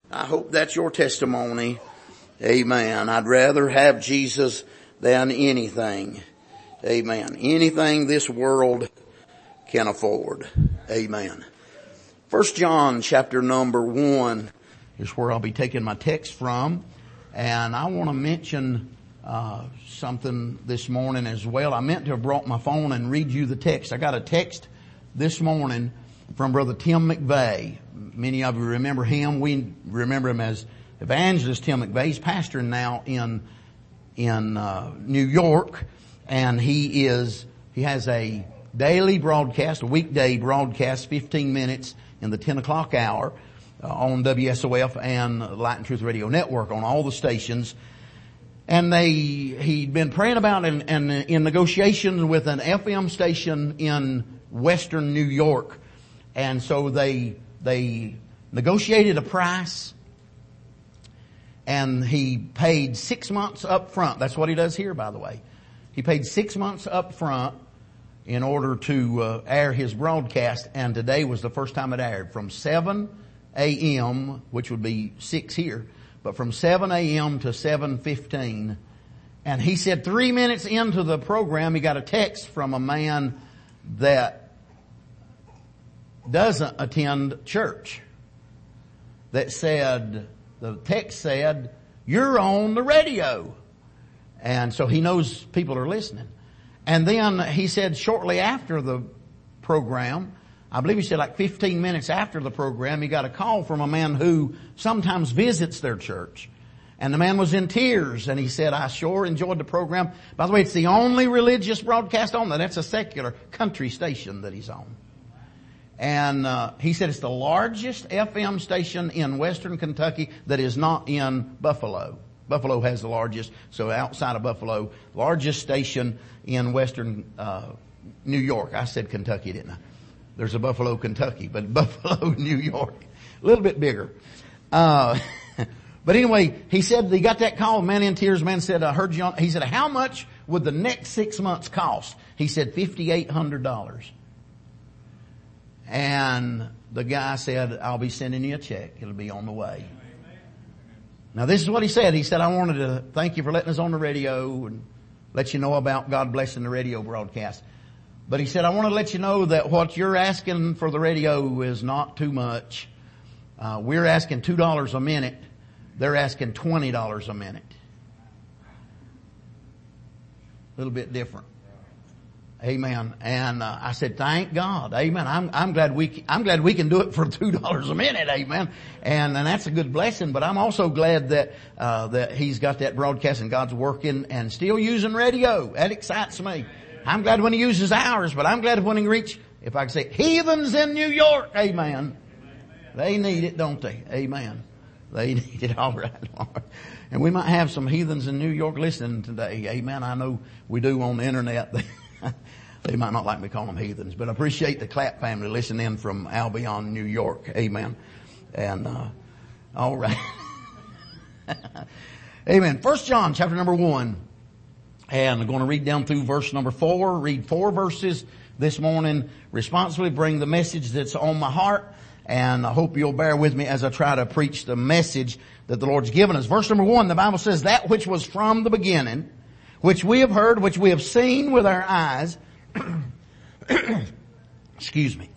I hope that's your testimony. Amen. I'd rather have Jesus than anything. Amen. Anything this world can afford. Amen. 1 John chapter number 1 is where I'll be taking my text from. And I want to mention something this morning as well. I meant to have brought my phone and read you the text. I got a text this morning from Brother Tim McVeigh. Many of you remember him. We remember him as Evangelist Tim McVeigh. He's pastoring now in New York, and he has a daily broadcast, a weekday broadcast, 15 minutes in the 10 o'clock hour on WSOF and Light and Truth Radio Network on all the stations. And he'd been praying about and in negotiations with an FM station in western New York. And so they negotiated a price, and he paid 6 months up front. That's what he does here, by the way. He paid 6 months up front in order to air his broadcast, and today was the first time it aired from 7 a.m., which would be 6 here, but from 7 a.m. to 7:15. And he said 3 minutes into the program, he got a text from a man that doesn't attend church that said, the text said, "You're on the radio." And so he knows people are listening. And then he said shortly after the program, I believe he said like 15 minutes after the program, he got a call from a man who sometimes visits their church. And the man was in tears, and he said, "I sure enjoyed the program." By the way, it's the only religious broadcast on there. That's a secular country station that he's on. And he said it's the largest FM station in western Kentucky that is not in Buffalo. Buffalo has the largest, so outside of Buffalo, largest station in western New York. I said Kentucky, didn't I? There's a Buffalo, Kentucky, but Buffalo, New York, a little bit bigger. But anyway, he said he got that call, man in tears. Man said, "I heard you on." He said, "How much would the next 6 months cost?" He said, $5,800. And the guy said, "I'll be sending you a check. It'll be on the way." Now this is what he said. He said, "I wanted to thank you for letting us on the radio and let you know about God blessing the radio broadcast. But," he said, "I want to let you know that what you're asking for the radio is not too much. We're asking $2 a minute. They're asking $20 a minute." A little bit different. Amen. And I said, "Thank God." Amen. I'm glad we can do it for $2 a minute. Amen. And that's a good blessing. But I'm also glad that he's got that broadcast and God's working and still using radio. That excites me. I'm glad when he uses ours, but I'm glad when he reach, if I can say, heathens in New York. Amen. They need it, don't they? Amen. They need it. All right, Lord. And we might have some heathens in New York listening today. Amen. I know we do on the internet. They might not like me calling them heathens, but I appreciate the Clapp family listening in from Albion, New York. Amen. And, all right. Amen. 1 John chapter number 1. And I'm going to read down through verse number 4, read 4 verses this morning, responsibly bring the message that's on my heart. And I hope you'll bear with me as I try to preach the message that the Lord's given us. Verse number 1, the Bible says, "That which was from the beginning, which we have heard, which we have seen with our eyes." Excuse me.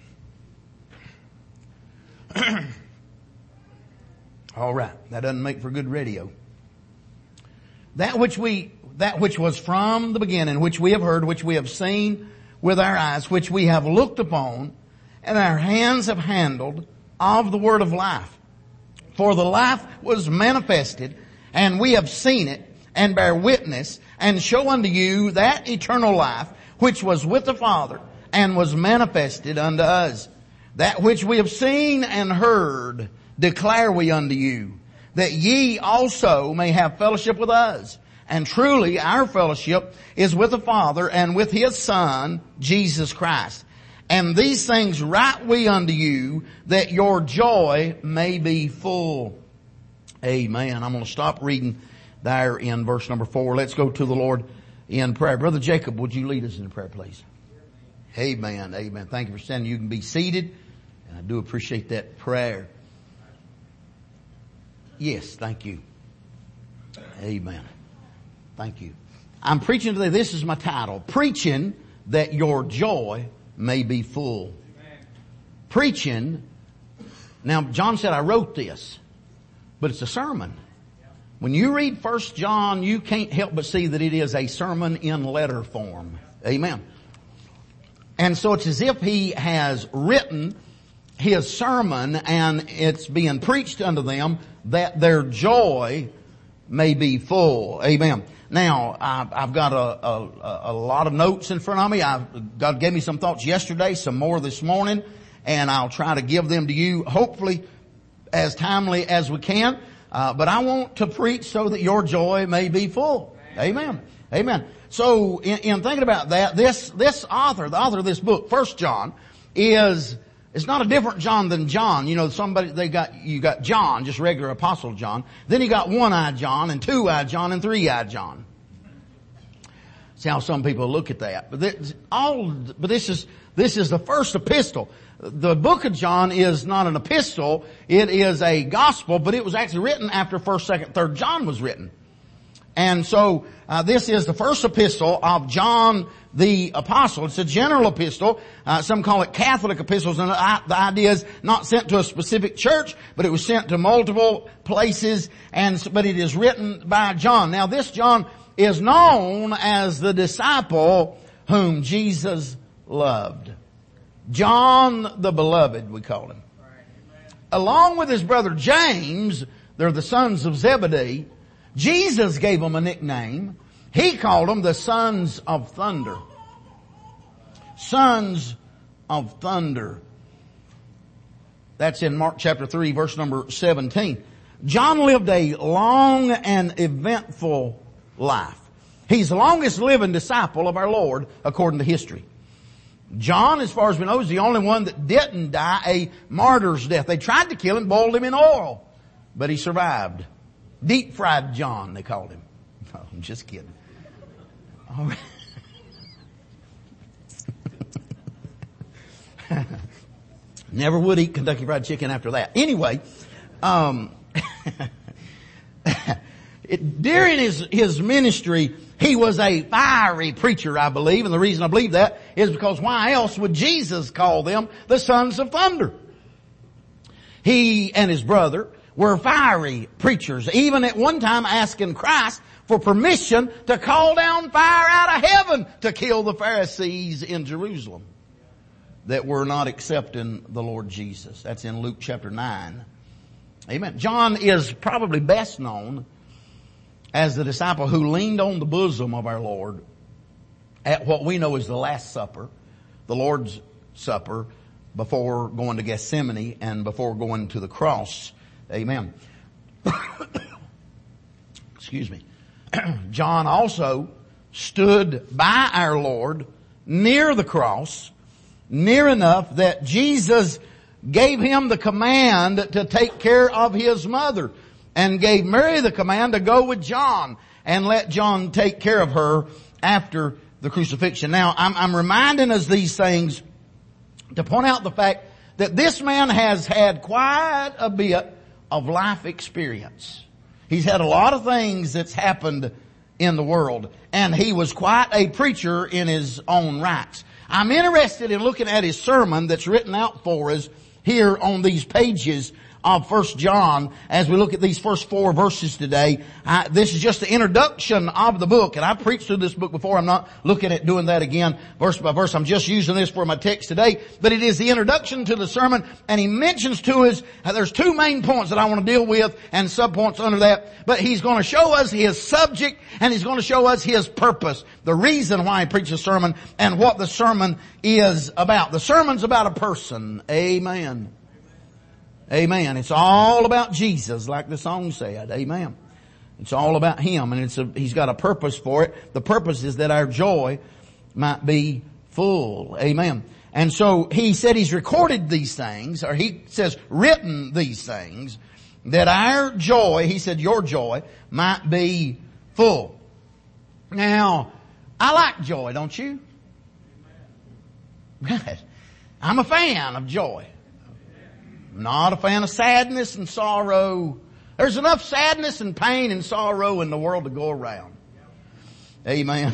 All right. That doesn't make for good radio. That which was from the beginning, which we have heard, which we have seen with our eyes, which we have looked upon, and our hands have handled of the word of life. For the life was manifested, and we have seen it, and bear witness, and show unto you that eternal life, which was with the Father, and was manifested unto us. That which we have seen and heard declare we unto you, that ye also may have fellowship with us. And truly our fellowship is with the Father and with His Son, Jesus Christ. And these things write we unto you, that your joy may be full. Amen. I'm going to stop reading there in verse number 4. Let's go to the Lord in prayer. Brother Jacob, would you lead us in prayer, please? Amen. Amen. Thank you for standing. You can be seated. And I do appreciate that prayer. Yes, thank you. Amen. Thank you. I'm preaching today, this is my title, Preaching That Your Joy May Be Full. Preaching. Now, John said I wrote this, but it's a sermon. When you read 1 John, you can't help but see that it is a sermon in letter form. Amen. And so it's as if he has written his sermon and it's being preached unto them that their joy may be full. Amen. Now, I've got a lot of notes in front of me. God gave me some thoughts yesterday, some more this morning, and I'll try to give them to you hopefully as timely as we can. But I want to preach so that your joy may be full. Amen. Amen. So in thinking about that, this author, the author of this book, 1 John, it's not a different John than John. You know, you got John, just regular Apostle John. Then you got one-eyed John and two-eyed John and three-eyed John. See how some people look at that. But this is the first epistle. The book of John is not an epistle. It is a gospel, but it was actually written after 1st, 2nd, 3rd John was written. And so, this is the first epistle of John the Apostle. It's a general epistle. Some call it Catholic epistles, and the idea is not sent to a specific church, but it was sent to multiple places, but it is written by John. Now this John is known as the disciple whom Jesus loved. John the Beloved, we call him. Along with his brother James, they're the sons of Zebedee. Jesus gave them a nickname. He called them the Sons of Thunder. Sons of Thunder. That's in Mark chapter 3, verse number 17. John lived a long and eventful life. He's the longest living disciple of our Lord according to history. John, as far as we know, is the only one that didn't die a martyr's death. They tried to kill him, boiled him in oil, but he survived. Deep fried John, they called him. No, I'm just kidding. All right. Never would eat Kentucky Fried Chicken after that. Anyway, during his ministry, he was a fiery preacher, I believe. And the reason I believe that is because why else would Jesus call them the Sons of Thunder? He and his brother were fiery preachers, even at one time asking Christ for permission to call down fire out of heaven to kill the Pharisees in Jerusalem that were not accepting the Lord Jesus. That's in Luke chapter 9. Amen. John is probably best known as the disciple who leaned on the bosom of our Lord at what we know as the Last Supper, the Lord's Supper, before going to Gethsemane and before going to the cross. Amen. Excuse me. John also stood by our Lord near the cross, near enough that Jesus gave him the command to take care of his mother and gave Mary the command to go with John and let John take care of her after the crucifixion. Now, I'm reminding us these things to point out the fact that this man has had quite a bit of life experience. He's had a lot of things that's happened in the world, and he was quite a preacher in his own rights. I'm interested in looking at his sermon that's written out for us here on these pages of 1 John as we look at these first 4 verses today. This is just the introduction of the book, and I've preached through this book before. I'm not looking at doing that again verse by verse. I'm just using this for my text today, but it is the introduction to the sermon, and he mentions to us, there's 2 main points that I want to deal with and subpoints under that, but he's going to show us his subject and he's going to show us his purpose, the reason why he preaches a sermon and what the sermon is about. The sermon's about a person. Amen. Amen. It's all about Jesus, like the song said. Amen. It's all about him, and he's got a purpose for it. The purpose is that our joy might be full. Amen. And so he said he's recorded these things, or he says written these things, that our joy, he said your joy, might be full. Now, I like joy, don't you? I'm a fan of joy. I'm not a fan of sadness and sorrow. There's enough sadness and pain and sorrow in the world to go around. Amen.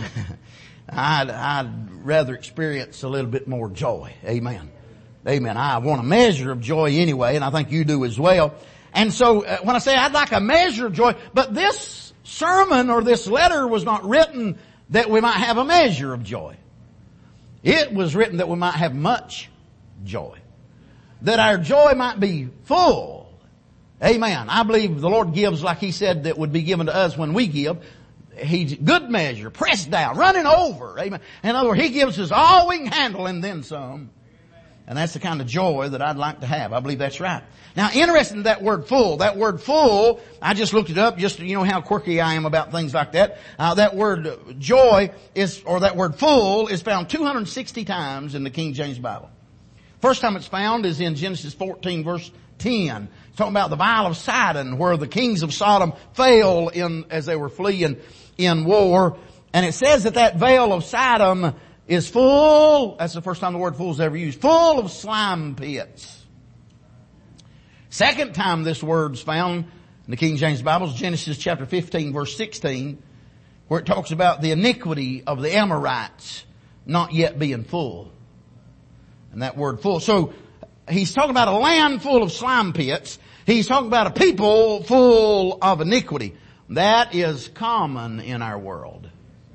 I'd rather experience a little bit more joy. Amen. Amen. I want a measure of joy anyway, and I think you do as well. And so when I say I'd like a measure of joy, but this sermon or this letter was not written that we might have a measure of joy. It was written that we might have much joy. That our joy might be full. Amen. I believe the Lord gives like He said that would be given to us when we give. He's good measure, pressed down, running over. Amen. In other words, He gives us all we can handle and then some. And that's the kind of joy that I'd like to have. I believe that's right. Now, interesting in that word full. That word full, I just looked it up, just you know how quirky I am about things like that. That word joy or that word full is found 260 times in the King James Bible. First time it's found is in Genesis 14 verse 10. It's talking about the Vale of Sidon, where the kings of Sodom fell as they were fleeing in war. And it says that Vale of Sidon is full, that's the first time the word full is ever used, full of slime pits. Second time this word's found in the King James Bible is Genesis chapter 15 verse 16, where it talks about the iniquity of the Amorites not yet being full. And that word full. So he's talking about a land full of slime pits. He's talking about a people full of iniquity. That is common in our world.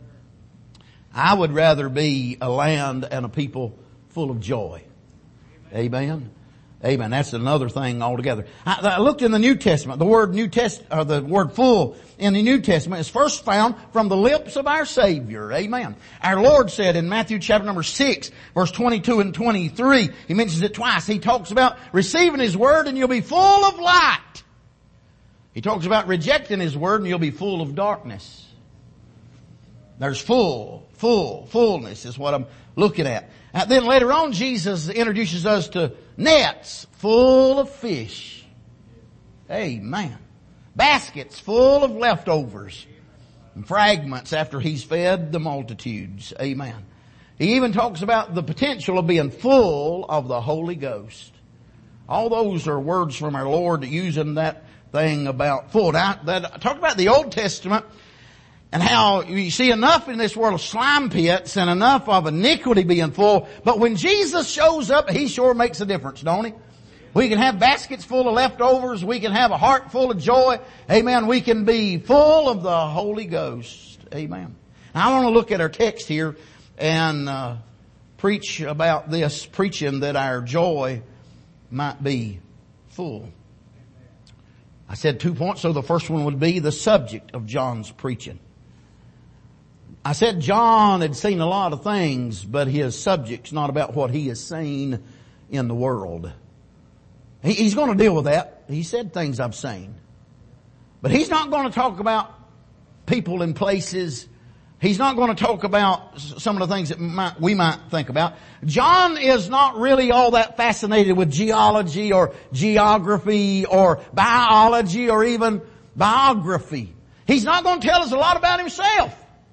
I would rather be a land and a people full of joy. Amen. Amen. That's another thing altogether. I looked in the New Testament. The word full in the New Testament is first found from the lips of our Savior. Amen. Our Lord said in Matthew chapter number 6, verse 22 and 23, He mentions it twice. He talks about receiving His word and you'll be full of light. He talks about rejecting His word and you'll be full of darkness. There's fullness is what I'm looking at. Then later on, Jesus introduces us to nets full of fish. Amen. Baskets full of leftovers and fragments after He's fed the multitudes. Amen. He even talks about the potential of being full of the Holy Ghost. All those are words from our Lord using that thing about full. Now, talk about the Old Testament and how you see enough in this world of slime pits and enough of iniquity being full. But when Jesus shows up, He sure makes a difference, don't He? We can have baskets full of leftovers. We can have a heart full of joy. Amen. We can be full of the Holy Ghost. Amen. Now, I want to look at our text here and preach about this, preaching that our joy might be full. I said 2 points, so the first one would be the subject of John's preaching. I said John had seen a lot of things, but his subject's not about what he has seen in the world. He's going to deal with that. He said things I've seen. But he's not going to talk about people and places. He's not going to talk about some of the things that we might think about. John is not really all that fascinated with geology or geography or biology or even biography. He's not going to tell us a lot about himself.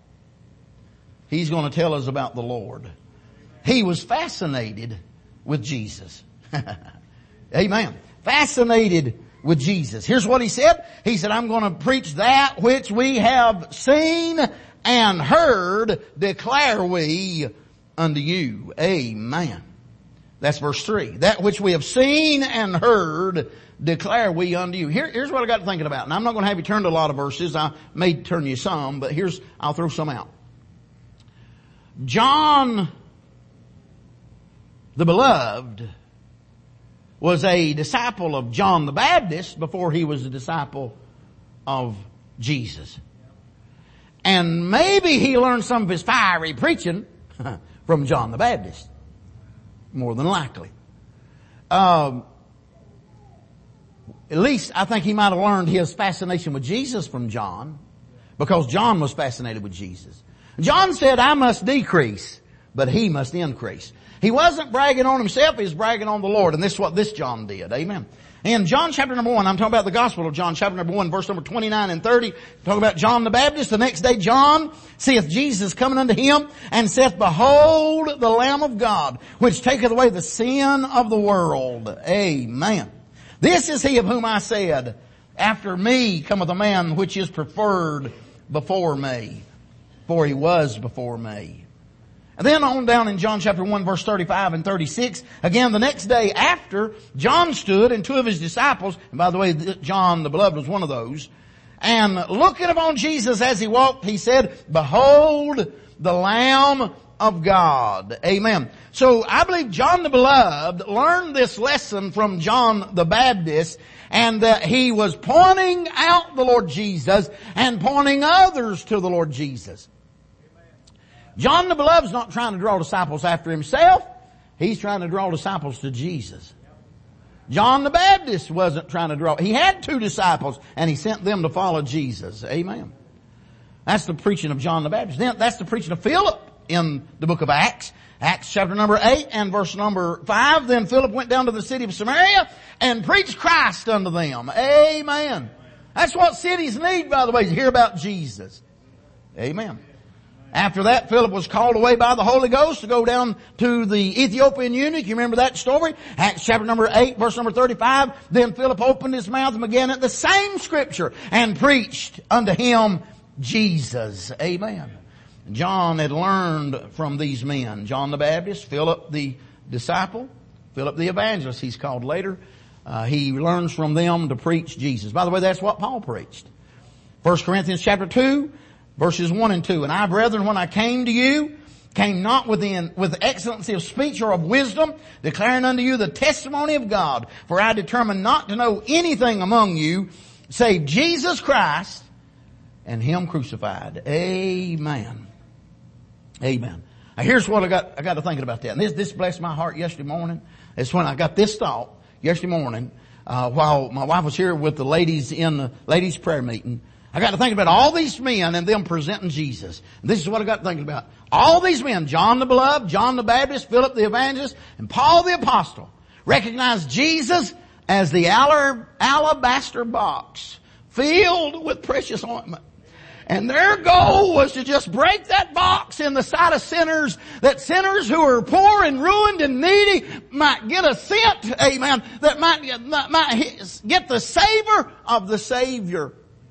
He's going to tell us about the Lord. He was fascinated with Jesus. Amen. Fascinated with Jesus. Here's what he said. He said, I'm going to preach that which we have seen and heard declare we unto you. Amen. That's verse 3. That which we have seen and heard declare we unto you. Here's what I got thinking about. And I'm not going to have you turn to a lot of verses. I may turn you some, but I'll throw some out. John, the beloved, was a disciple of John the Baptist before he was a disciple of Jesus. And maybe he learned some of his fiery preaching from John the Baptist. More than likely. At least I think he might have learned his fascination with Jesus from John, because John was fascinated with Jesus. John said, I must decrease, but he must increase. He wasn't bragging on himself, he was bragging on the Lord. And this is what this John did. Amen. In John chapter number 1, I'm talking about the Gospel of John chapter number 1, verse number 29 and 30. Talking about John the Baptist. The next day John seeth Jesus coming unto him and saith, Behold the Lamb of God, which taketh away the sin of the world. Amen. This is he of whom I said, After me cometh a man which is preferred before me, for he was before me. And then on down in John chapter 1 verse 35 and 36, again the next day after, John stood and two of his disciples, and by the way, John the beloved was one of those, and looking upon Jesus as he walked, he said, Behold the Lamb of God. Amen. So I believe John the beloved learned this lesson from John the Baptist, and that he was pointing out the Lord Jesus and pointing others to the Lord Jesus. John the beloved's not trying to draw disciples after himself. He's trying to draw disciples to Jesus. John the Baptist wasn't trying to draw. He had two disciples and he sent them to follow Jesus. Amen. That's the preaching of John the Baptist. Then that's the preaching of Philip in the book of Acts. Acts chapter number 8 and verse number 5. Then Philip went down to the city of Samaria and preached Christ unto them. Amen. That's what cities need, by the way, to hear about Jesus. Amen. After that, Philip was called away by the Holy Ghost to go down to the Ethiopian eunuch. You remember that story? Acts chapter number 8, verse number 35. Then Philip opened his mouth and began at the same scripture and preached unto him Jesus. Amen. John had learned from these men. John the Baptist, Philip the disciple, Philip the evangelist he's called later. He learns from them to preach Jesus. By the way, that's what Paul preached. 1 Corinthians chapter 2. Verses 1 and 2. And I, brethren, when I came to you, came not with excellency of speech or of wisdom, declaring unto you the testimony of God. For I determined not to know anything among you, save Jesus Christ and Him crucified. Amen. Amen. Now here's what I got to thinking about that. And this blessed my heart yesterday morning. It's when I got this thought yesterday morning, while my wife was here with the ladies in the ladies' prayer meeting. I got to think about all these men and them presenting Jesus. And this is what I got to think about. All these men, John the beloved, John the Baptist, Philip the evangelist, and Paul the apostle, recognized Jesus as the alabaster box filled with precious ointment. And their goal was to just break that box in the sight of sinners, that sinners who are poor and ruined and needy might get a scent, amen, that might get the savor of the Savior.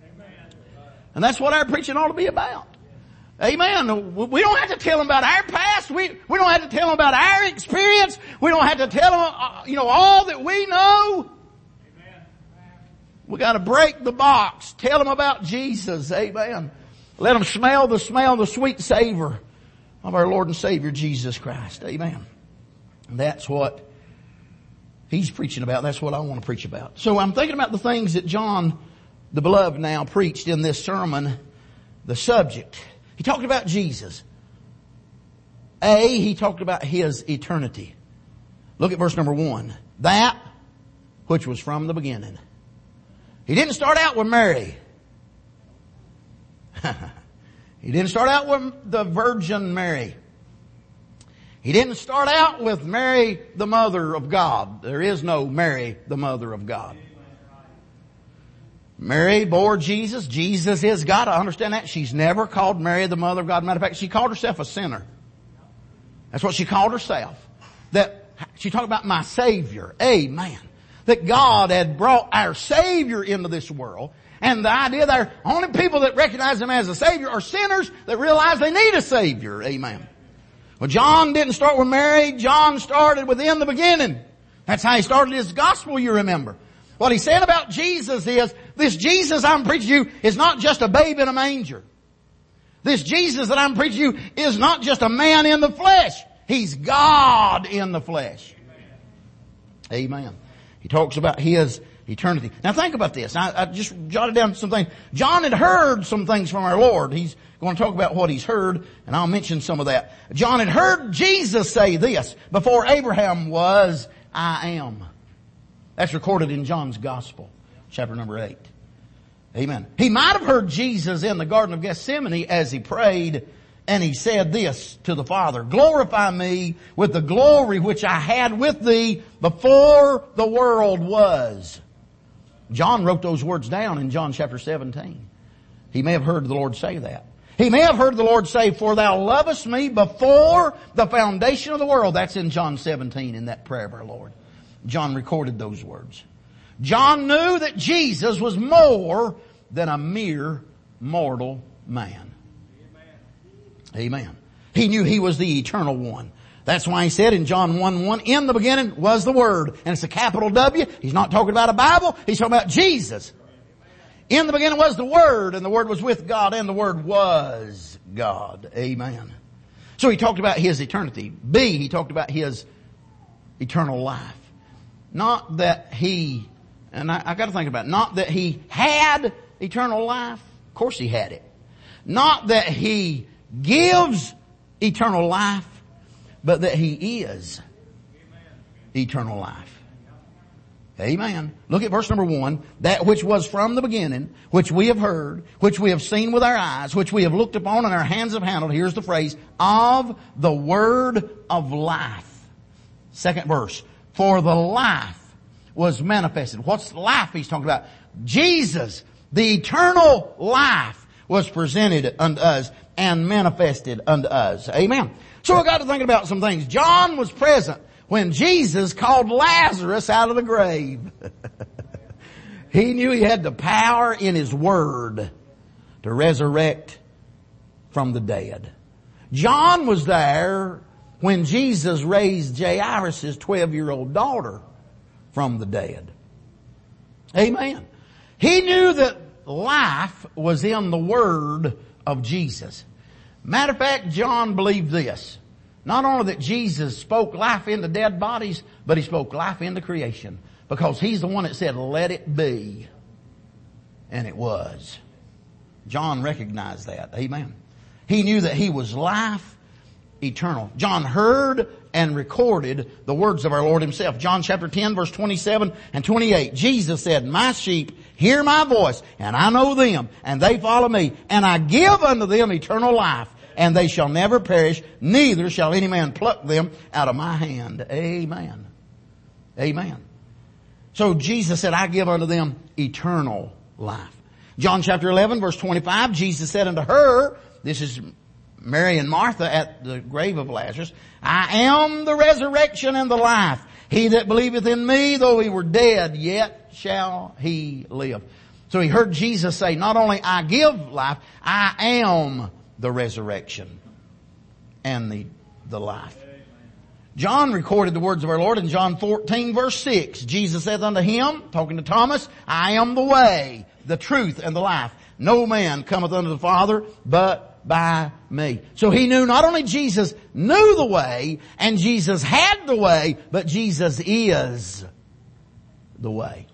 And that's what our preaching ought to be about. Amen. We don't have to tell them about our past. We don't have to tell them about our experience. We don't have to tell them, all that we know. Amen. We got to break the box. Tell them about Jesus. Amen. Let them smell the sweet savor of our Lord and Savior Jesus Christ. Amen. And that's what he's preaching about. That's what I want to preach about. So I'm thinking about the things that John the beloved now preached in this sermon, the subject. He talked about Jesus. He talked about His eternity. Look at verse number 1. That which was from the beginning. He didn't start out with Mary. He didn't start out with the Virgin Mary. He didn't start out with Mary, the mother of God. There is no Mary, the mother of God. Mary bore Jesus. Jesus is God. I understand that. She's never called Mary the mother of God. Matter of fact, she called herself a sinner. That's what she called herself. That she talked about my Savior. Amen. That God had brought our Savior into this world. And the idea that only people that recognize Him as a Savior are sinners that realize they need a Savior. Amen. Well, John didn't start with Mary. John started within the beginning. That's how he started his gospel, you remember. What he said about Jesus is, this Jesus I'm preaching to you is not just a babe in a manger. This Jesus that I'm preaching to you is not just a man in the flesh. He's God in the flesh. Amen. He talks about His eternity. Now think about this. I just jotted down some things. John had heard some things from our Lord. He's going to talk about what he's heard, and I'll mention some of that. John had heard Jesus say this, before Abraham was, I am. That's recorded in John's Gospel, chapter number 8. Amen. He might have heard Jesus in the Garden of Gethsemane as He prayed, and He said this to the Father, glorify me with the glory which I had with Thee before the world was. John wrote those words down in John chapter 17. He may have heard the Lord say that. He may have heard the Lord say, for Thou lovest me before the foundation of the world. That's in John 17 in that prayer of our Lord. John recorded those words. John knew that Jesus was more than a mere mortal man. Amen. He knew He was the eternal one. That's why He said in John 1:1, in the beginning was the Word. And it's a capital W. He's not talking about a Bible. He's talking about Jesus. In the beginning was the Word, and the Word was with God, and the Word was God. Amen. So He talked about His eternity. B, He talked about His eternal life. Not that He, and I got to think about it, not that He had eternal life. Of course He had it. Not that He gives eternal life, but that He is eternal life. Amen. Look at verse number 1. That which was from the beginning, which we have heard, which we have seen with our eyes, which we have looked upon and our hands have handled. Here's the phrase, of the word of life. Second verse. For the life was manifested. What's life He's talking about? Jesus, the eternal life, was presented unto us and manifested unto us. Amen. So I got to thinking about some things. John was present when Jesus called Lazarus out of the grave. He knew He had the power in His word to resurrect from the dead. John was there when Jesus raised Jairus' 12-year-old daughter from the dead. Amen. He knew that life was in the word of Jesus. Matter of fact, John believed this. Not only that Jesus spoke life into dead bodies, but He spoke life into creation. Because He's the one that said, let it be. And it was. John recognized that. Amen. He knew that He was life eternal. John heard and recorded the words of our Lord Himself. John chapter 10 verse 27 and 28. Jesus said, my sheep hear my voice, and I know them, and they follow me, and I give unto them eternal life, and they shall never perish, neither shall any man pluck them out of my hand. Amen. Amen. So Jesus said, I give unto them eternal life. John chapter 11 verse 25, Jesus said unto her, this is Mary and Martha at the grave of Lazarus, I am the resurrection and the life. He that believeth in me, though he were dead, yet shall he live. So he heard Jesus say, not only I give life, I am the resurrection and the life. John recorded the words of our Lord in John 14 verse 6. Jesus said unto him, talking to Thomas, I am the way, the truth, and the life. No man cometh unto the Father but by me. So he knew not only Jesus knew the way and Jesus had the way, but Jesus is the way.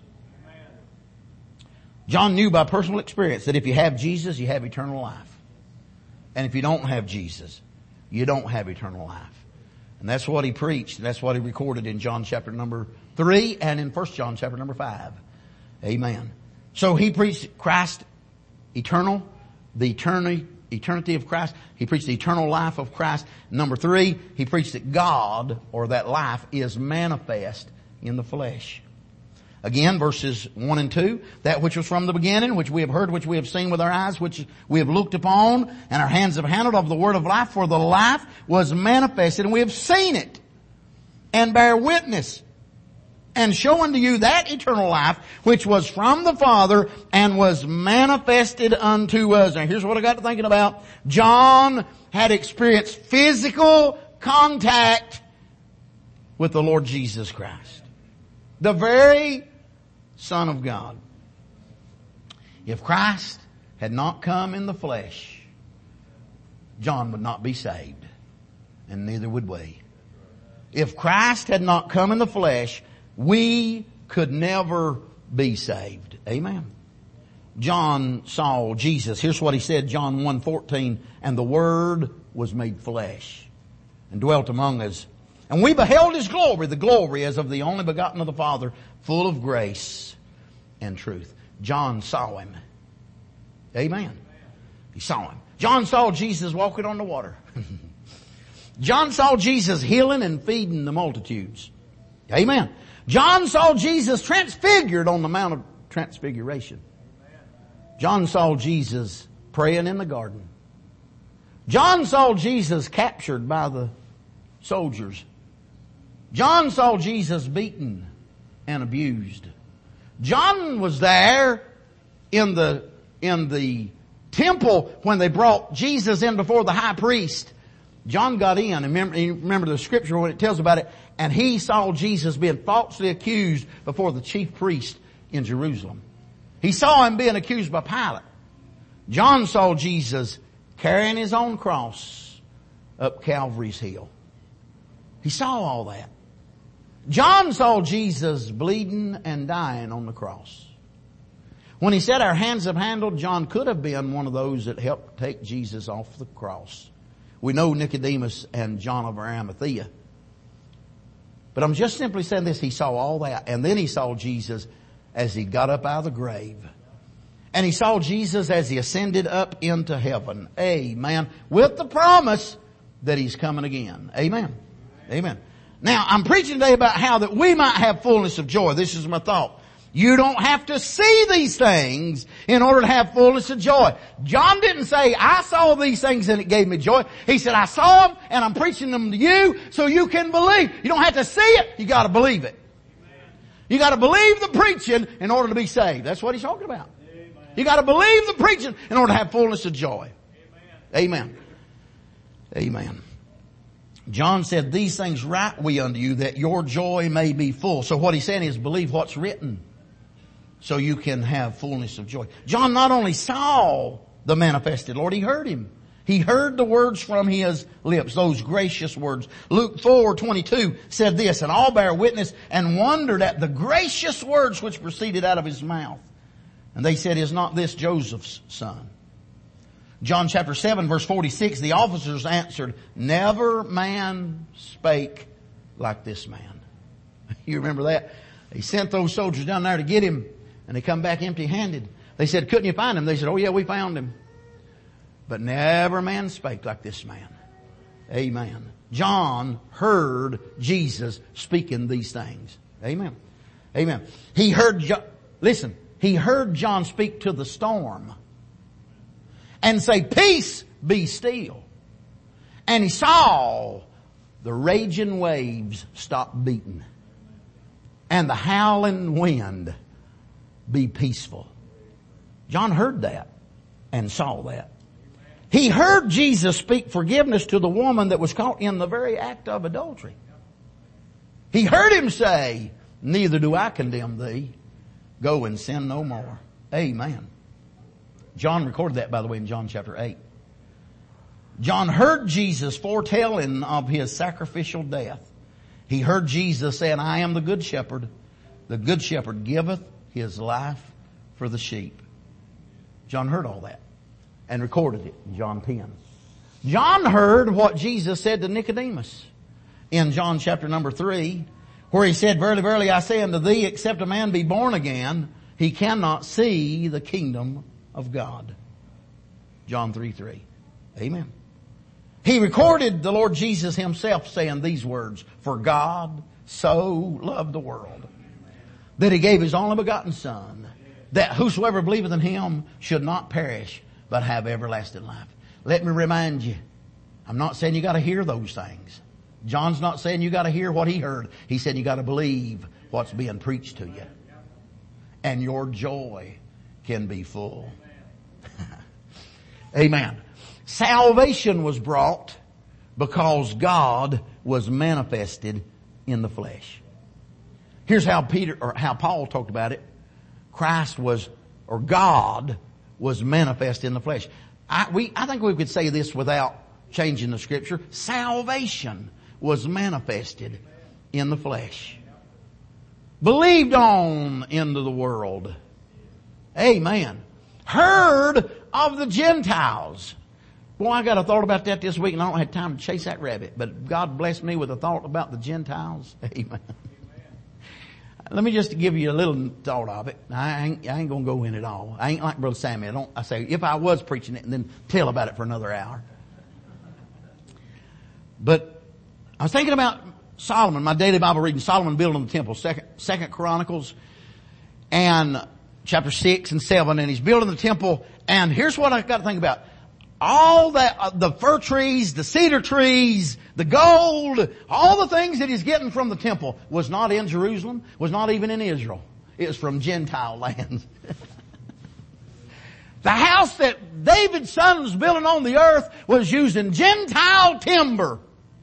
John knew by personal experience that if you have Jesus, you have eternal life. And if you don't have Jesus, you don't have eternal life. And that's what he preached. And that's what he recorded in John chapter number 3 and in 1 John chapter number 5. Amen. So he preached Christ eternal, the eternity of Christ. He preached the eternal life of Christ. Number 3, he preached that God, or that life, is manifest in the flesh. Again, verses 1 and 2, that which was from the beginning, which we have heard, which we have seen with our eyes, which we have looked upon, and our hands have handled of the word of life, for the life was manifested, and we have seen it, and bear witness, and show unto you that eternal life, which was from the Father, and was manifested unto us. Now here's what I got to thinking about. John had experienced physical contact with the Lord Jesus Christ, the very Son of God. If Christ had not come in the flesh, John would not be saved, and neither would we. If Christ had not come in the flesh, we could never be saved. Amen. John saw Jesus. Here's what he said, John 1:14, and the Word was made flesh and dwelt among us. And we beheld His glory, the glory as of the only begotten of the Father, full of grace and truth. John saw Him. Amen. He saw Him. John saw Jesus walking on the water. John saw Jesus healing and feeding the multitudes. Amen. John saw Jesus transfigured on the Mount of Transfiguration. John saw Jesus praying in the garden. John saw Jesus captured by the soldiers. John saw Jesus beaten and abused. John was there in the temple when they brought Jesus in before the high priest. John got in, and remember the scripture when it tells about it, and he saw Jesus being falsely accused before the chief priest in Jerusalem. He saw him being accused by Pilate. John saw Jesus carrying his own cross up Calvary's hill. He saw all that. John saw Jesus bleeding and dying on the cross. When he said our hands have handled, John could have been one of those that helped take Jesus off the cross. We know Nicodemus and John of Arimathea. But I'm just simply saying this, he saw all that. And then he saw Jesus as he got up out of the grave. And he saw Jesus as he ascended up into heaven. Amen. With the promise that he's coming again. Amen. Amen. Now, I'm preaching today about how that we might have fullness of joy. This is my thought. You don't have to see these things in order to have fullness of joy. John didn't say, I saw these things and it gave me joy. He said, I saw them and I'm preaching them to you so you can believe. You don't have to see it, you gotta believe it. You gotta believe the preaching in order to be saved. That's what he's talking about. You gotta believe the preaching in order to have fullness of joy. Amen. Amen. John said, these things write we unto you that your joy may be full. So what he's saying is believe what's written so you can have fullness of joy. John not only saw the manifested Lord, he heard him. He heard the words from his lips, those gracious words. Luke 4:22 said this, and all bare witness and wondered at the gracious words which proceeded out of his mouth. And they said, is not this Joseph's son? John chapter 7 verse 46, the officers answered, never man spake like this man. You remember that? He sent those soldiers down there to get him, and they come back empty handed. They said, couldn't you find him? They said, oh yeah, we found him. But never man spake like this man. Amen. John heard Jesus speaking these things. Amen. Amen. He heard John speak to the storm and say, peace, be still. And he saw the raging waves stop beating and the howling wind be peaceful. John heard that and saw that. He heard Jesus speak forgiveness to the woman that was caught in the very act of adultery. He heard him say, neither do I condemn thee. Go and sin no more. Amen. John recorded that, by the way, in John chapter 8. John heard Jesus foretelling of his sacrificial death. He heard Jesus saying, I am the good shepherd. The good shepherd giveth his life for the sheep. John heard all that and recorded it in John 10. John heard what Jesus said to Nicodemus in John chapter number 3, where he said, verily, verily, I say unto thee, except a man be born again, he cannot see the kingdom of God. John 3:3. Amen. He recorded the Lord Jesus himself saying these words, for God so loved the world that he gave his only begotten son, that whosoever believeth in him should not perish, but have everlasting life. Let me remind you, I'm not saying you got to hear those things. John's not saying you got to hear what he heard. He said you got to believe what's being preached to you. And your joy can be full. Amen. Salvation was brought because God was manifested in the flesh. Here's how Paul talked about it. God was manifest in the flesh. I think we could say this without changing the scripture. Salvation was manifested in the flesh. Believed on into the world. Amen. Heard of the Gentiles. Boy, I got a thought about that this week and I don't have time to chase that rabbit, but God blessed me with a thought about the Gentiles. Amen. Let me just give you a little thought of it. I ain't gonna go in it all. I ain't like Brother Samuel. I say, if I was preaching it and then tell about it for another hour. But I was thinking about Solomon, my daily Bible reading, Solomon building the temple, Second Chronicles, and chapter 6 and 7, and he's building the temple, and here's what I've got to think about. All that, the fir trees, the cedar trees, the gold, all the things that he's getting from the temple was not in Jerusalem, was not even in Israel. is from Gentile lands. The house that David's son was building on the earth was using Gentile timber.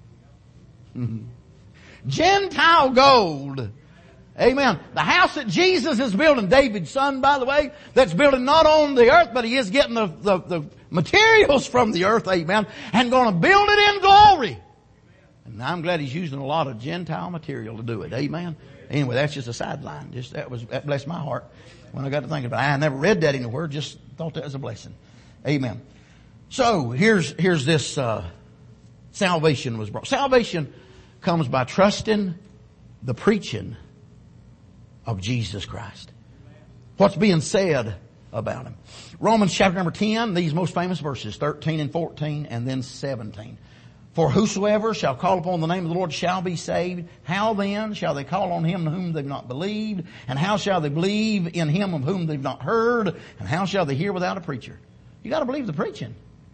Gentile gold. Amen. The house that Jesus is building, David's son, by the way, that's building not on the earth, but he is getting the materials from the earth, amen, and going to build it in glory. And I'm glad he's using a lot of Gentile material to do it, amen. Anyway, that's just a sideline. That blessed my heart when I got to thinking about it. I never read that anywhere, just thought that was a blessing. Amen. So, here's this, salvation was brought. Salvation comes by trusting the preaching of Jesus Christ. What's being said about Him. Romans chapter number 10, these most famous verses, 13 and 14, and then 17. For whosoever shall call upon the name of the Lord shall be saved. How then shall they call on Him whom they've not believed? And how shall they believe in Him of whom they've not heard? And how shall they hear without a preacher? You gotta believe the preaching.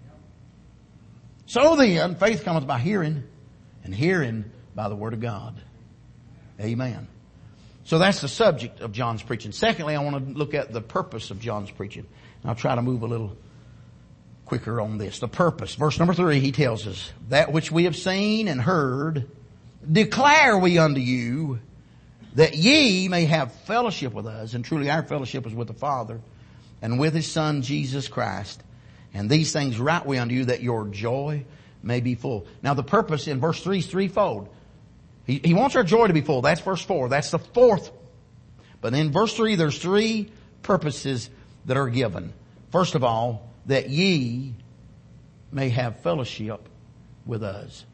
So then, faith cometh by hearing, and hearing by the Word of God. Amen. So that's the subject of John's preaching. Secondly, I want to look at the purpose of John's preaching. And I'll try to move a little quicker on this. The purpose. Verse number 3, he tells us, that which we have seen and heard, declare we unto you, that ye may have fellowship with us. And truly our fellowship is with the Father and with His Son, Jesus Christ. And these things write we unto you, that your joy may be full. Now the purpose in verse 3 is threefold. He wants our joy to be full. That's verse 4. That's the fourth. But in verse 3, there's three purposes that are given. First of all, that ye may have fellowship with us.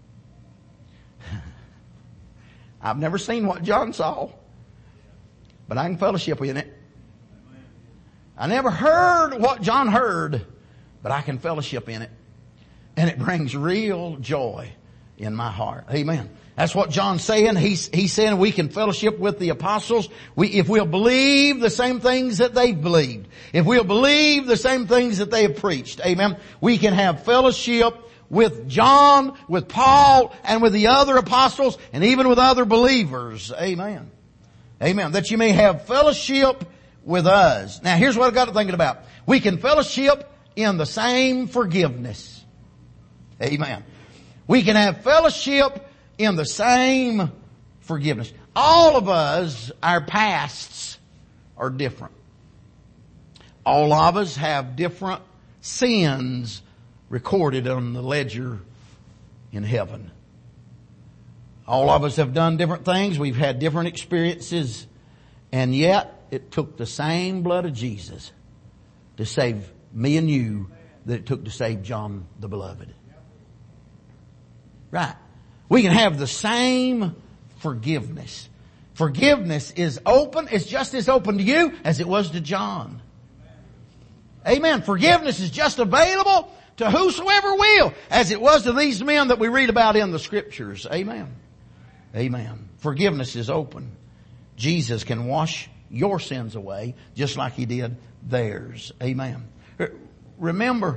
I've never seen what John saw, but I can fellowship in it. I never heard what John heard, but I can fellowship in it. And it brings real joy in my heart. Amen. That's what John's saying. He's saying we can fellowship with the apostles if we'll believe the same things that they've believed. If we'll believe the same things that they have preached. Amen. We can have fellowship with John, with Paul, and with the other apostles, and even with other believers. Amen. Amen. That you may have fellowship with us. Now here's what I got to thinking about. We can fellowship in the same forgiveness. Amen. We can have fellowship in the same forgiveness. All of us, our pasts are different. All of us have different sins recorded on the ledger in heaven. All of us have done different things. We've had different experiences. And yet, it took the same blood of Jesus to save me and you that it took to save John the Beloved. Right. We can have the same forgiveness. Forgiveness is open. It's just as open to you as it was to John. Amen. Forgiveness is just available to whosoever will, as it was to these men that we read about in the Scriptures. Amen. Amen. Forgiveness is open. Jesus can wash your sins away just like He did theirs. Amen. Remember,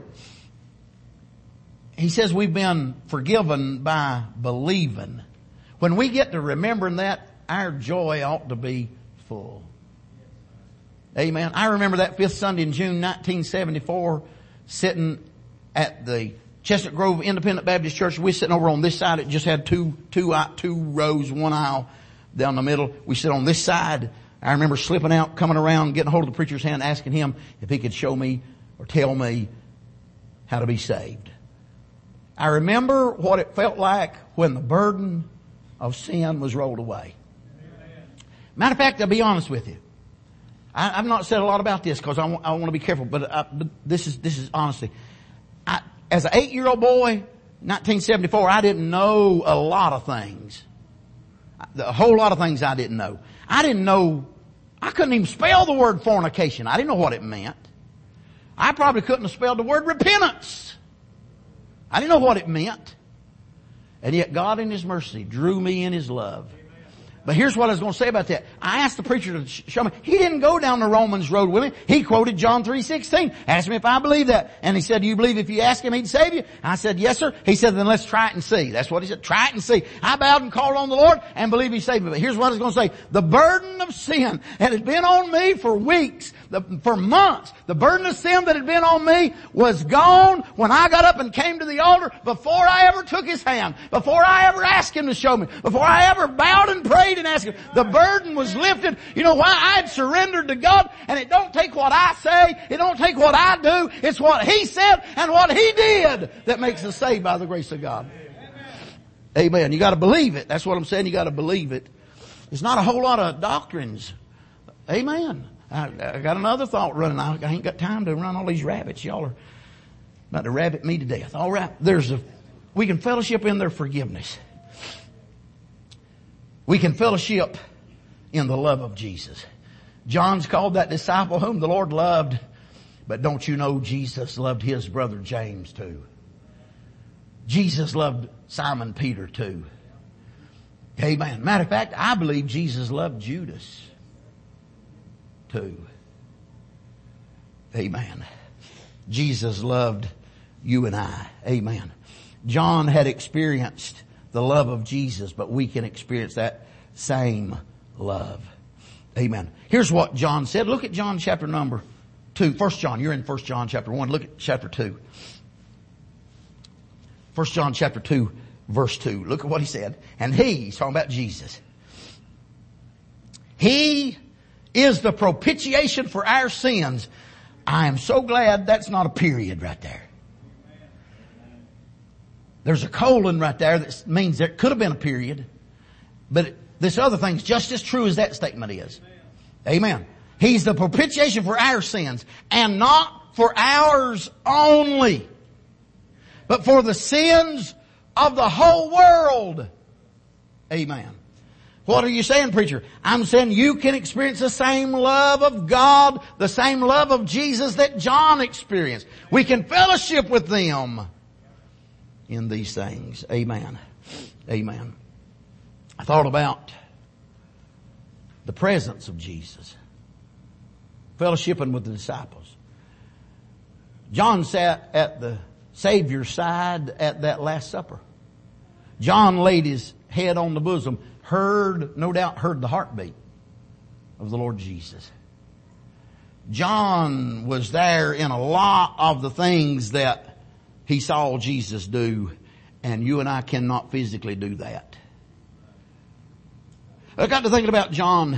He says we've been forgiven by believing. When we get to remembering that, our joy ought to be full. Amen. I remember that 5th Sunday in June 1974, sitting at the Chestnut Grove Independent Baptist Church. We're sitting over on this side. It just had two rows, one aisle down the middle. We sit on this side. I remember slipping out, coming around, getting a hold of the preacher's hand, asking him if he could show me or tell me how to be saved. I remember what it felt like when the burden of sin was rolled away. Matter of fact, I'll be honest with you. I've not said a lot about this because I want to be careful, but this is honesty. As an 8-year-old boy, 1974, I didn't know a lot of things. A whole lot of things I didn't know. I couldn't even spell the word fornication. I didn't know what it meant. I probably couldn't have spelled the word repentance. I didn't know what it meant. And yet God in His mercy drew me in His love. But here's what I was going to say about that. I asked the preacher to show me. He didn't go down the Romans road with me. He quoted John 3:16. Asked me if I believe that. And he said, do you believe if you ask him he'd save you? I said, yes sir. He said, then let's try it and see. That's what he said. Try it and see. I bowed and called on the Lord and believe he saved me. But here's what I was going to say. The burden of sin that had been on me for weeks, for months, the burden of sin that had been on me was gone when I got up and came to the altar before I ever took his hand, before I ever asked him to show me, before I ever bowed and prayed and asked him. The burden was lifted. You know why? I had surrendered to God, and it don't take what I say, it don't take what I do, it's what he said and what he did that makes us saved by the grace of God. Amen. You gotta believe it. That's what I'm saying. You gotta believe it. There's not a whole lot of doctrines. Amen. I got another thought running. I ain't got time to run all these rabbits. Y'all are about to rabbit me to death. All right. We can fellowship in their forgiveness. We can fellowship in the love of Jesus. John's called that disciple whom the Lord loved. But don't you know Jesus loved his brother James too? Jesus loved Simon Peter too. Amen. Matter of fact, I believe Jesus loved Judas too. Amen. Jesus loved you and I. Amen. John had experienced the love of Jesus, but we can experience that same love. Amen. Here's what John said. Look at John chapter number 2. 1 John. You're in 1 John chapter 1. Look at chapter 2. 1 John chapter 2 verse 2. Look at what he said. And he's talking about Jesus. He is the propitiation for our sins. I am so glad that's not a period right there. There's a colon right there that means there could have been a period. But this other thing's just as true as that statement is. Amen. He's the propitiation for our sins, and not for ours only, but for the sins of the whole world. Amen. What are you saying, preacher? I'm saying you can experience the same love of God, the same love of Jesus that John experienced. We can fellowship with them in these things. Amen. Amen. I thought about the presence of Jesus. Fellowshipping with the disciples. John sat at the Savior's side at that Last Supper. John laid his head on the bosom, no doubt heard the heartbeat of the Lord Jesus. John was there in a lot of the things that he saw Jesus do, and you and I cannot physically do that. I got to thinking about John.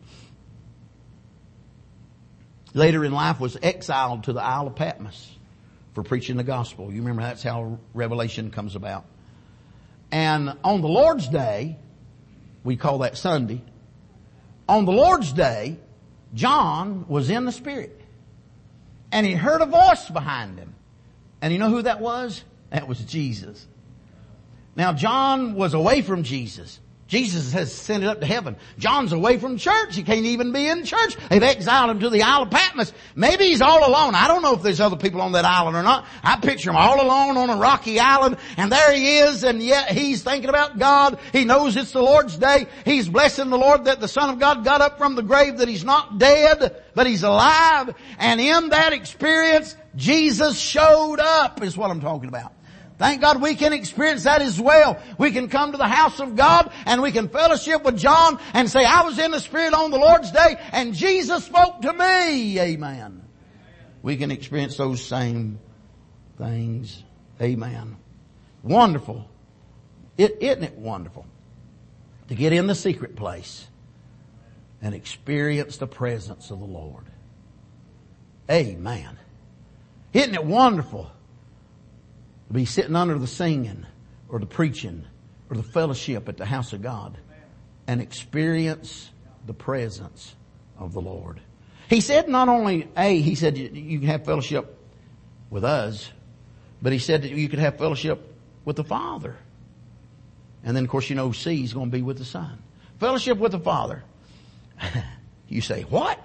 Later in life was exiled to the Isle of Patmos for preaching the gospel. You remember that's how Revelation comes about. And on the Lord's Day, we call that Sunday. On the Lord's Day, John was in the Spirit. And he heard a voice behind him. And you know who that was? That was Jesus. Now John was away from Jesus. Jesus has sent it up to heaven. John's away from church. He can't even be in church. They've exiled him to the Isle of Patmos. Maybe he's all alone. I don't know if there's other people on that island or not. I picture him all alone on a rocky island, and there he is, and yet he's thinking about God. He knows it's the Lord's Day. He's blessing the Lord that the Son of God got up from the grave, that he's not dead, but he's alive. And in that experience, Jesus showed up, is what I'm talking about. Thank God we can experience that as well. We can come to the house of God and we can fellowship with John and say, I was in the Spirit on the Lord's Day and Jesus spoke to me. Amen. We can experience those same things. Amen. Wonderful. Isn't it wonderful to get in the secret place and experience the presence of the Lord? Amen. Isn't it wonderful to be sitting under the singing or the preaching or the fellowship at the house of God and experience the presence of the Lord? He said not only, he said you can have fellowship with us, but he said that you could have fellowship with the Father. And then of course you know C is going to be with the Son. Fellowship with the Father. You say, what?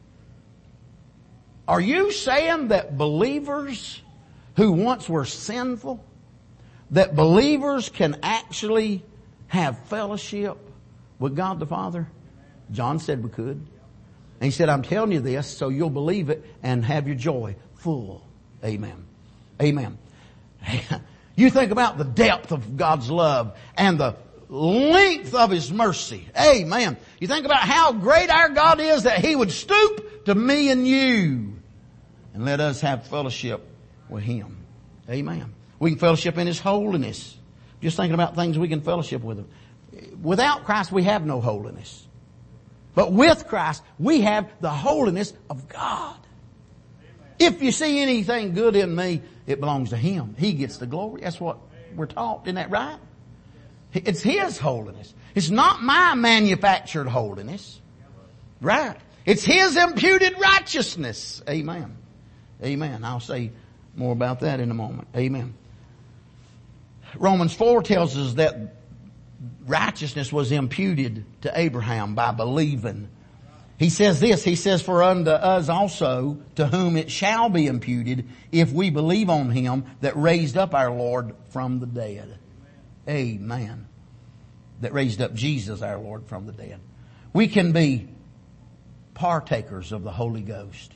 Are you saying that believers who once were sinful, that believers can actually have fellowship with God the Father? John said we could. And he said, I'm telling you this so you'll believe it and have your joy full. Amen. Amen. You think about the depth of God's love and the length of His mercy. Amen. You think about how great our God is that He would stoop to me and you and let us have fellowship with Him. Amen. We can fellowship in His holiness. Just thinking about things we can fellowship with Him. Without Christ we have no holiness. But with Christ we have the holiness of God. If you see anything good in me, it belongs to Him. He gets the glory. That's what we're taught. Isn't that right? It's His holiness. It's not my manufactured holiness. Right. It's His imputed righteousness. Amen. Amen. I'll say more about that in a moment. Amen. Romans 4 tells us that righteousness was imputed to Abraham by believing. He says this, he says, for unto us also, to whom it shall be imputed, if we believe on Him that raised up our Lord from the dead. Amen. That raised up Jesus our Lord from the dead. We can be partakers of the Holy Ghost.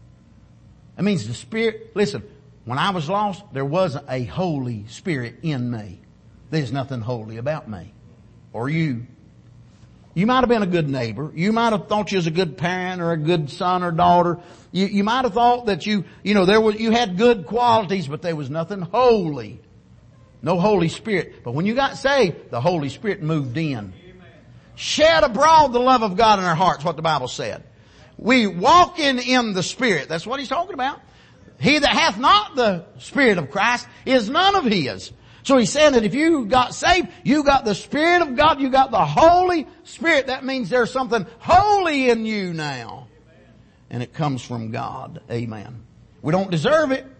That means the Spirit, listen, when I was lost, there wasn't a Holy Spirit in me. There's nothing holy about me. Or you. You might have been a good neighbor. You might have thought you was a good parent or a good son or daughter. You might have thought that you had good qualities, but there was nothing holy. No Holy Spirit. But when you got saved, the Holy Spirit moved in. Shed abroad the love of God in our hearts, what the Bible said. We walk in the Spirit. That's what He's talking about. He that hath not the Spirit of Christ is none of His. So He's saying that if you got saved, you got the Spirit of God, you got the Holy Spirit. That means there's something holy in you now. And it comes from God. Amen. We don't deserve it,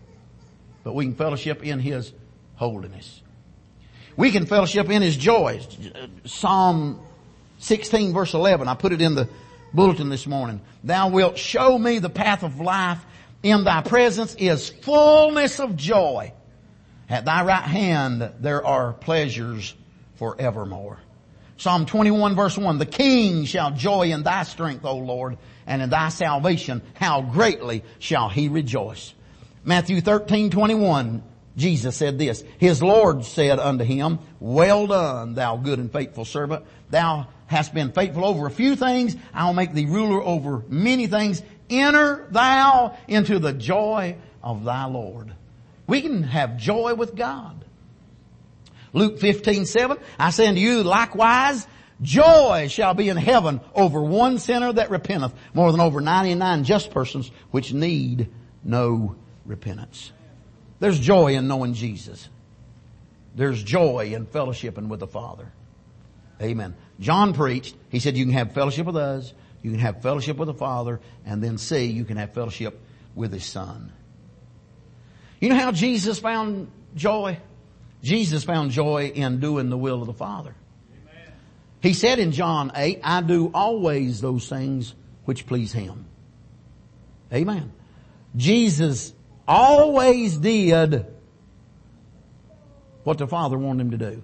but we can fellowship in His holiness. We can fellowship in His joy. Psalm 16 verse 11. I put it in the bulletin this morning. Thou wilt show me the path of life. In Thy presence is fullness of joy. At Thy right hand there are pleasures forevermore. Psalm 21 verse 1. The king shall joy in Thy strength, O Lord, and in Thy salvation how greatly shall he rejoice. Matthew 13:21. Jesus said this. His Lord said unto him, well done, thou good and faithful servant. Thou hast been faithful over a few things. I'll make thee ruler over many things. Enter thou into the joy of thy Lord. We can have joy with God. Luke 15:7. I say unto you likewise, joy shall be in heaven over one sinner that repenteth, more than over 99 just persons which need no repentance. There's joy in knowing Jesus. There's joy in fellowshipping with the Father. Amen. John preached, he said you can have fellowship with us, you can have fellowship with the Father, and then you can have fellowship with His Son. You know how Jesus found joy? Jesus found joy in doing the will of the Father. Amen. He said in John 8, I do always those things which please Him. Amen. Jesus always did what the Father wanted Him to do.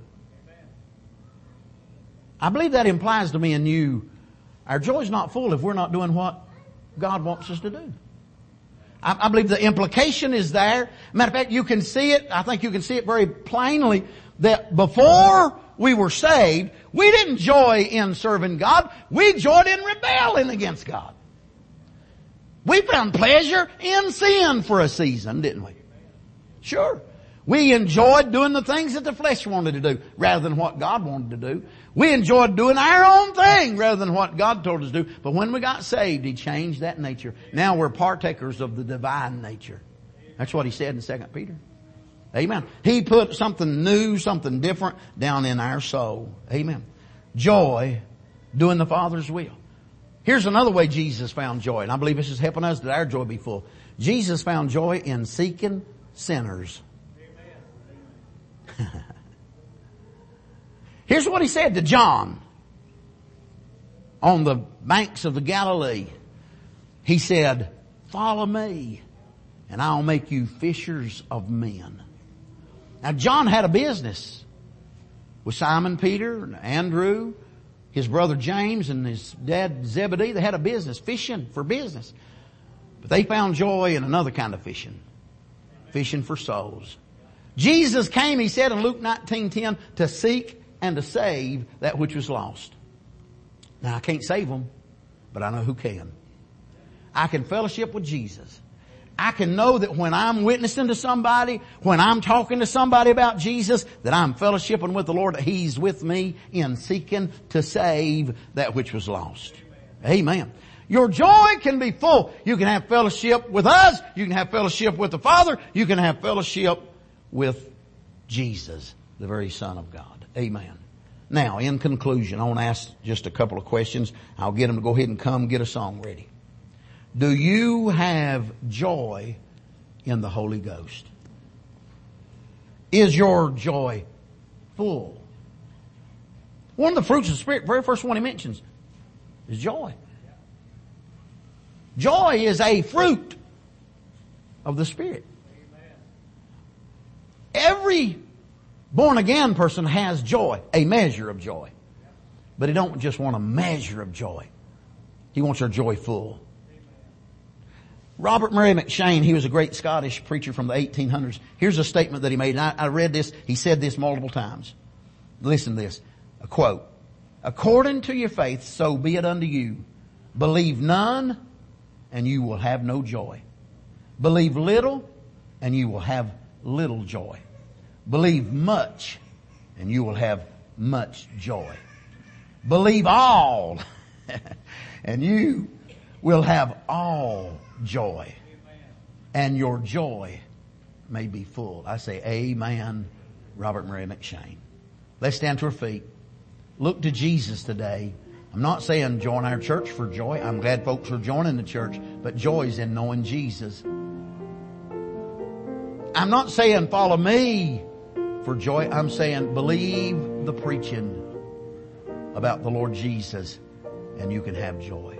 I believe that implies to me and you, our joy is not full if we're not doing what God wants us to do. I believe the implication is there. Matter of fact, you can see it. I think you can see it very plainly that before we were saved, we didn't joy in serving God. We joyed in rebelling against God. We found pleasure in sin for a season, didn't we? Sure. We enjoyed doing the things that the flesh wanted to do rather than what God wanted to do. We enjoyed doing our own thing rather than what God told us to do. But when we got saved, He changed that nature. Now we're partakers of the divine nature. That's what He said in 2 Peter. Amen. He put something new, something different down in our soul. Amen. Joy, doing the Father's will. Here's another way Jesus found joy, and I believe this is helping us that our joy be full. Jesus found joy in seeking sinners. Here's what He said to John on the banks of the Galilee. He said, follow me and I'll make you fishers of men. Now John had a business with Simon Peter and Andrew. His brother James and his dad Zebedee, they had a business, fishing for business. But they found joy in another kind of fishing. Fishing for souls. Jesus came, He said in Luke 19:10, to seek and to save that which was lost. Now I can't save them, but I know who can. I can fellowship with Jesus. I can know that when I'm witnessing to somebody, when I'm talking to somebody about Jesus, that I'm fellowshipping with the Lord, that He's with me in seeking to save that which was lost. Amen. Your joy can be full. You can have fellowship with us. You can have fellowship with the Father. You can have fellowship with Jesus, the very Son of God. Amen. Now, in conclusion, I want to ask just a couple of questions. I'll get them to go ahead and come get a song ready. Do you have joy in the Holy Ghost? Is your joy full? One of the fruits of the Spirit, very first one He mentions, is joy. Joy is a fruit of the Spirit. Every born again person has joy, a measure of joy. But he don't just want a measure of joy. He wants our joy full. Robert Murray McCheyne, he was a great Scottish preacher from the 1800s. Here's a statement that he made, and I read this. He said this multiple times. Listen to this. A quote. According to your faith, so be it unto you. Believe none, and you will have no joy. Believe little, and you will have little joy. Believe much, and you will have much joy. Believe all, and you will have all joy. And your joy may be full. I say amen, Robert Murray McCheyne. Let's stand to our feet. Look to Jesus today. I'm not saying join our church for joy. I'm glad folks are joining the church, but joy is in knowing Jesus. I'm not saying follow me for joy. I'm saying believe the preaching about the Lord Jesus and you can have joy.